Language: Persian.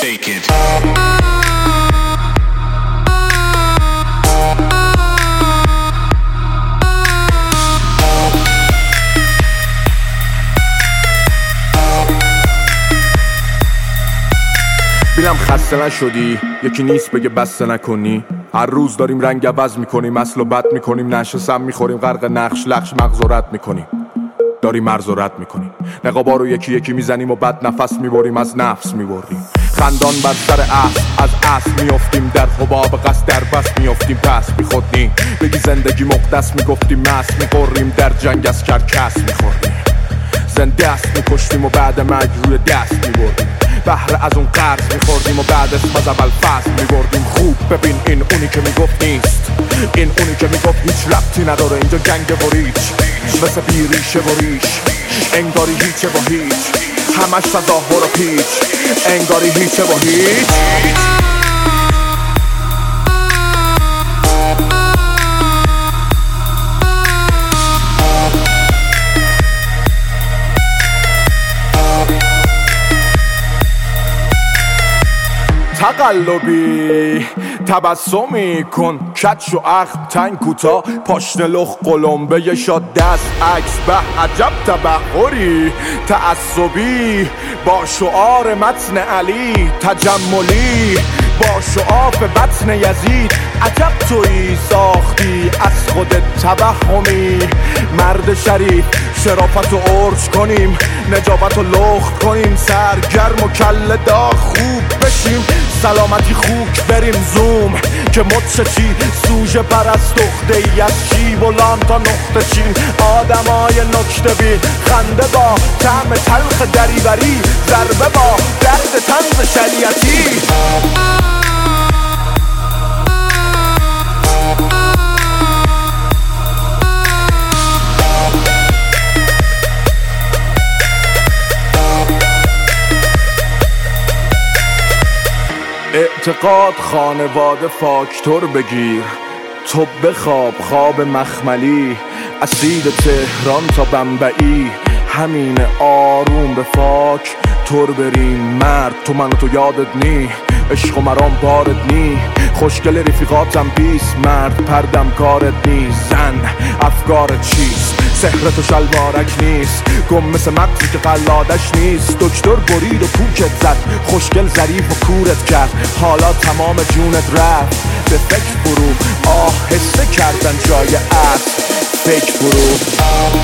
take it. بینم خسته نشدی، یکی نیست بگه بسته نکنی. هر روز داریم رنگ عوض میکنیم، اصل و بد میکنیم، نشه سم میخوریم، غرق نقش لخش مغز و رد میکنیم، داریم مرز و رد میکنیم. نقابا رو یکی یکی میزنیم و بد نفس میبریم، از نفس میبریم. خندان بر سر اصل، از اصل میافتیم، در حباب قصد در بس میافتیم، پس میخودنیم. بگی زندگی مقدس میگفتیم، مست میخوریم، در جنگ از کرکس میخوریم. زنده است میکشتیم و بعد مرگ روی دست میبردیم. بهره از اون قرض میخوردیم و بعد اسم از اول فصل میبردیم. خوب ببین این اونی که میگفت نیست، این اونی که میگفت هیچ ربطی نداره، اینجا جنگ و ریچ، مثل بیریشه و ریش، انگاری هیچه و هیچ، همش تظاهر و پیچ، انگاری هیچه و هیچ. تقلبی تبسمی کن، کچ و اخم تنگ کوتا، پاشنه لخ قلمبه شاد دست عکس، به عجب تبحری تعصبی با شعار متن علی، تجملی با شعاف بطن یزید. عجب تویی ساختی از خودت توهمی، مرد شریف شرافت و عرج کنیم، نجابت و لخت کنیم، سرگرم و کل داغ خوب بشیم، سلامتی خوک بریم زوم که مدششی سوژه پرست اخته ای از شیب و لام تا نقطه چین. آدمای نکته بین، خنده با طعم تلخ دریوری، ضربه با درد طنز شریعتی. اعتقاد خانواده فاکتور بگیر، تو بخواب خواب مخملی، اسید تهران تا بمبئی، همین آروم به فاک تور بریم. مرد تو من و تو یادت نی، عشق و مرام بارت نی، خوشگل رفیقاتم بیست، مرد پردم کارت نی، زن افکارت چیست، سحرت و شلوارک نیست، گم مثل مقصی که قلادش نیست. دکتر برید و پوکت زد، خوشگل ظریف و کورت کرد، حالا تمام جونت رفت به فکر برو، آهسته کردن جای اصل فکر برو.